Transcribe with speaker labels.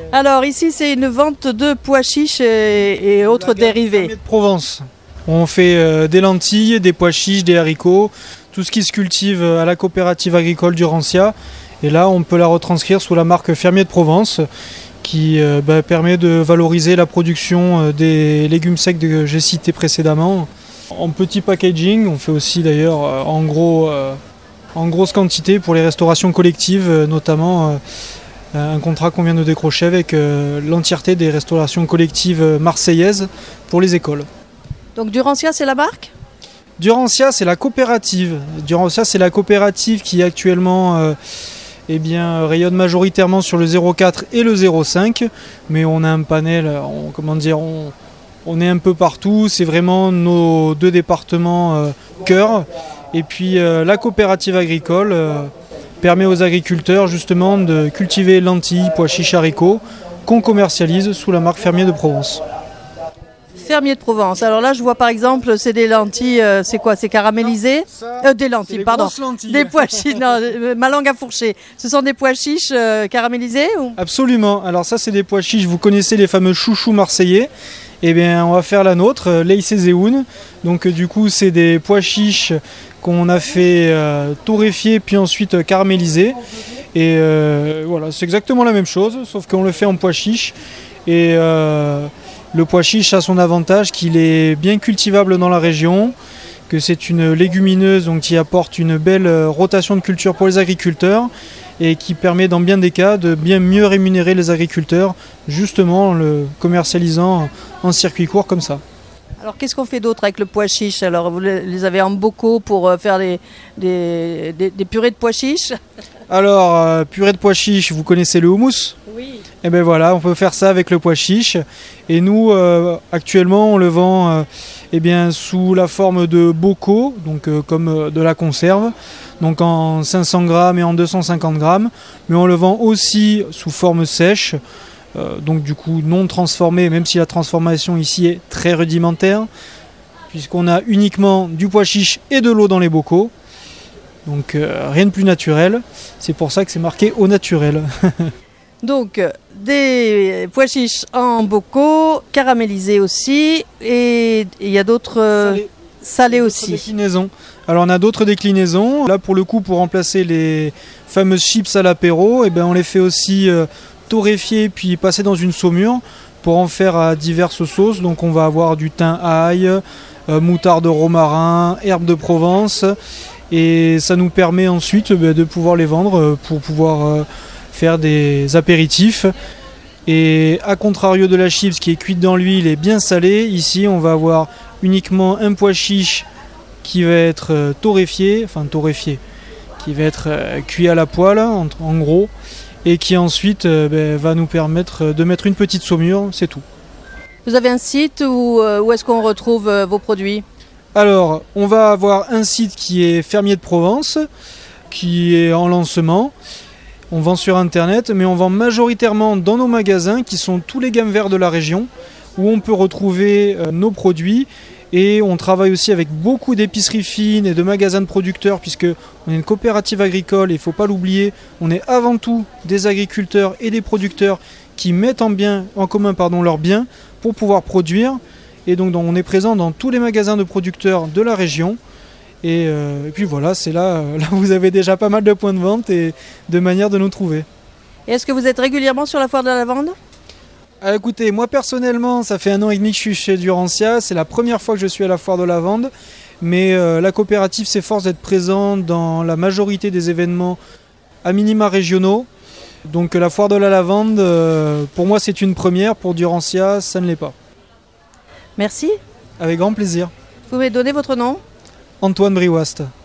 Speaker 1: Alors ici c'est une vente de pois chiches et autres dérivés.
Speaker 2: Fermier de Provence. On fait des lentilles, des pois chiches, des haricots, tout ce qui se cultive à la coopérative agricole d'Urancia. Et là on peut la retranscrire sous la marque Fermier de Provence qui permet de valoriser la production des légumes secs que j'ai cités précédemment. En petit packaging, on fait aussi d'ailleurs en grosse quantité pour les restaurations collectives, notamment un contrat qu'on vient de décrocher avec l'entièreté des restaurations collectives marseillaises pour les écoles.
Speaker 1: Donc Durancia c'est la marque ?
Speaker 2: Durancia c'est la coopérative. Durancia c'est la coopérative qui actuellement rayonne majoritairement sur le 0,4 et le 0,5, mais on a un panel, on est un peu partout, c'est vraiment nos deux départements cœur. Et puis la coopérative agricole permet aux agriculteurs justement de cultiver lentilles, pois chiches, haricots qu'on commercialise sous la marque Fermier de Provence.
Speaker 1: Fermier de Provence. Alors là, je vois par exemple, c'est des lentilles, c'est quoi ? C'est caramélisé ? Des lentilles, pardon. Des pois chiches, non, ma langue a fourché. Ce sont des pois chiches caramélisés ou...
Speaker 2: Absolument. Alors ça, c'est des pois chiches. Vous connaissez les fameux chouchous marseillais. Eh bien, on va faire la nôtre, Leïssézéoun. Donc du coup, c'est des pois chiches qu'on a fait torréfier puis ensuite caraméliser. Et voilà, c'est exactement la même chose, sauf qu'on le fait en pois chiches. Et le pois chiche a son avantage qu'il est bien cultivable dans la région, que c'est une légumineuse donc, qui apporte une belle rotation de culture pour les agriculteurs et qui permet dans bien des cas de bien mieux rémunérer les agriculteurs, justement en le commercialisant en circuit court comme ça.
Speaker 1: Alors qu'est-ce qu'on fait d'autre avec le pois chiche ? Alors vous les avez en bocaux pour faire des purées de pois chiches ?
Speaker 2: Alors, purée de pois chiche, vous connaissez le houmous ?
Speaker 1: Oui.
Speaker 2: Et bien voilà, on peut faire ça avec le pois chiche. Et nous, actuellement, on le vend sous la forme de bocaux, donc comme de la conserve, donc en 500 grammes et en 250 grammes. Mais on le vend aussi sous forme sèche, donc du coup non transformée, même si la transformation ici est très rudimentaire, puisqu'on a uniquement du pois chiche et de l'eau dans les bocaux. Donc rien de plus naturel, c'est pour ça que c'est marqué au naturel.
Speaker 1: Donc des pois chiches en bocaux, caramélisés aussi, et il y a d'autres salés aussi.
Speaker 2: Déclinaisons. Alors on a d'autres déclinaisons, là pour le coup pour remplacer les fameuses chips à l'apéro, on les fait aussi torréfier puis passer dans une saumure pour en faire à diverses sauces. Donc on va avoir du thym ail, moutarde romarin, herbes de Provence. Et ça nous permet ensuite de pouvoir les vendre pour pouvoir faire des apéritifs. Et à contrario de la chips qui est cuite dans l'huile et bien salée, ici on va avoir uniquement un pois chiche qui va être torréfié, qui va être cuit à la poêle en gros, et qui ensuite va nous permettre de mettre une petite saumure, c'est tout.
Speaker 1: Vous avez un site où est-ce qu'on retrouve vos produits ?
Speaker 2: Alors, on va avoir un site qui est Fermier de Provence, qui est en lancement. On vend sur Internet, mais on vend majoritairement dans nos magasins, qui sont tous les gammes verts de la région, où on peut retrouver nos produits. Et on travaille aussi avec beaucoup d'épiceries fines et de magasins de producteurs, puisqu'on est une coopérative agricole, et il ne faut pas l'oublier, on est avant tout des agriculteurs et des producteurs qui mettent en commun leurs biens pour pouvoir produire. Et donc on est présent dans tous les magasins de producteurs de la région. Et puis voilà, c'est là vous avez déjà pas mal de points de vente et de manières de nous trouver.
Speaker 1: Et est-ce que vous êtes régulièrement sur la foire de la lavande ?
Speaker 2: Écoutez, moi personnellement, ça fait 1 an et demi que je suis chez Durancia. C'est la première fois que je suis à la foire de la lavande. Mais la coopérative s'efforce d'être présente dans la majorité des événements à minima régionaux. Donc la foire de la lavande, pour moi c'est une première. Pour Durancia, ça ne l'est pas.
Speaker 1: Merci.
Speaker 2: Avec grand plaisir.
Speaker 1: Vous pouvez donner votre nom ?
Speaker 2: Antoine Briouast.